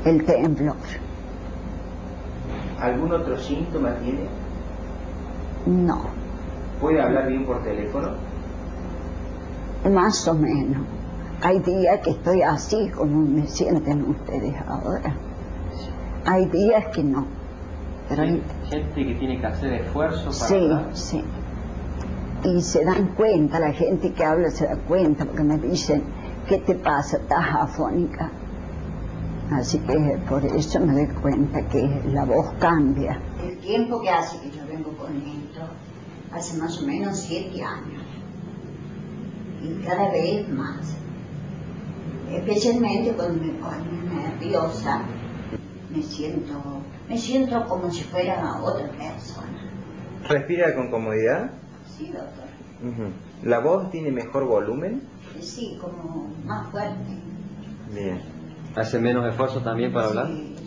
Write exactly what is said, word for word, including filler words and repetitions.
el temblor. ¿Algún otro síntoma tiene? No. ¿Puede hablar bien por teléfono? Más o menos. Hay días que estoy así como me sienten ustedes ahora. Hay días que no. Pero hay gente que tiene que hacer esfuerzo para sí, hablar. Sí. Y se dan cuenta, la gente que habla se da cuenta, porque me dicen, ¿qué te pasa? ¿Estás afónica? Así que por eso me doy cuenta que la voz cambia. El tiempo que hace que yo vengo con esto, hace más o menos siete años. Y cada vez más. Especialmente cuando me pongo nerviosa, me siento, me siento como si fuera otra persona. ¿Respira con comodidad? Sí, doctor. Uh-huh. ¿La voz tiene mejor volumen? Sí, como más fuerte. Bien. ¿Hace menos esfuerzo también para hablar? Sí.